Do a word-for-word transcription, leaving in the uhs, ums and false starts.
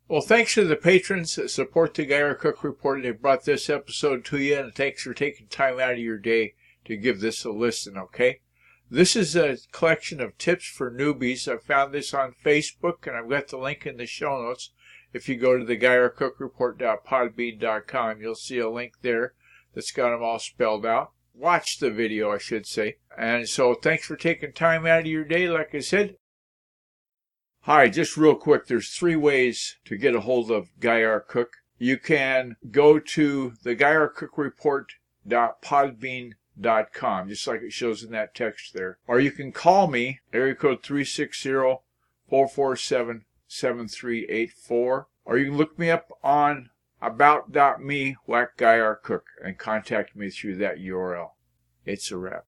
Well, thanks to the patrons that support the Guy R. Cook Report. They brought this episode to you, and thanks for taking time out of your day to give this a listen, okay? This is a collection of tips for newbies. I found this on Facebook, and I've got the link in the show notes. If you go to the guy r cook report dot podbean dot com, you'll see a link there that's got them all spelled out. Watch the video, I should say. And so thanks for taking time out of your day, like I said. Hi, just real quick, there's three ways to get a hold of Guy R. Cook. You can go to the guy r cook report dot podbean dot com, just like it shows in that text there. Or you can call me, area code three six zero, four four seven, seven three eight four. Or you can look me up on about dot me, whack Guy R. Cook, and contact me through that U R L. It's a wrap.